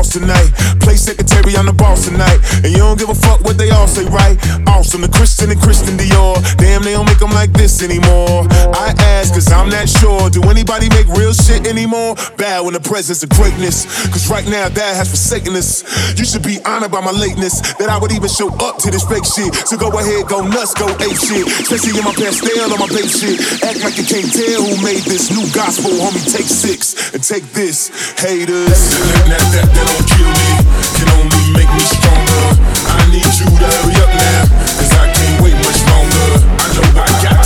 boss tonight. Play secretary, I'm the boss tonight. And you don't give a fuck what they all say, right? Awesome, the Christian and Christian Dior. Damn, they don't make them like this anymore. I ask, cause I'm not sure. Do anybody make real shit anymore? Bow in the presence of greatness. Cause right now, that has forsaken us. You should be honored by my lateness. That I would even show up to this fake shit. So go ahead, go nuts, go ape shit. Especially in my pastel on my babe shit. Act like you can't tell who made this new gospel. Homie, take 6 and take this, haters. That don't kill me, can only make me stronger. I need you to hurry up now, cause I can't wait much longer. I know I got